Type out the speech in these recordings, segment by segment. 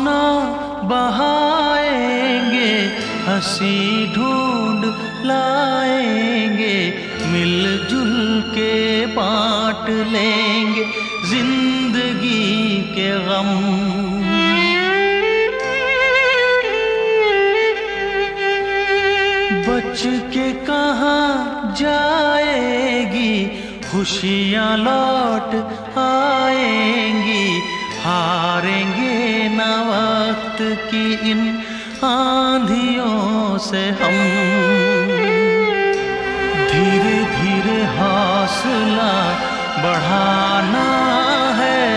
अपना बहाएंगे, हंसी ढूंढ लाएंगे, मिलजुल के बांट लेंगे जिंदगी के गम। बच के कहाँ जाएगी खुशियाँ लौट आएंगी, हारेंगे न वक्त की इन आंधियों से हम। धीरे धीरे हौसला बढ़ाना है,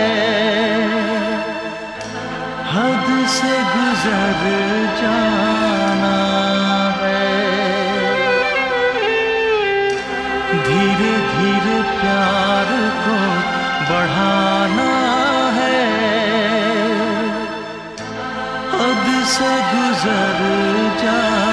हद से गुजर जाना है। धीरे धीरे प्यार को बढ़ाना है, हद से गुजर जाना।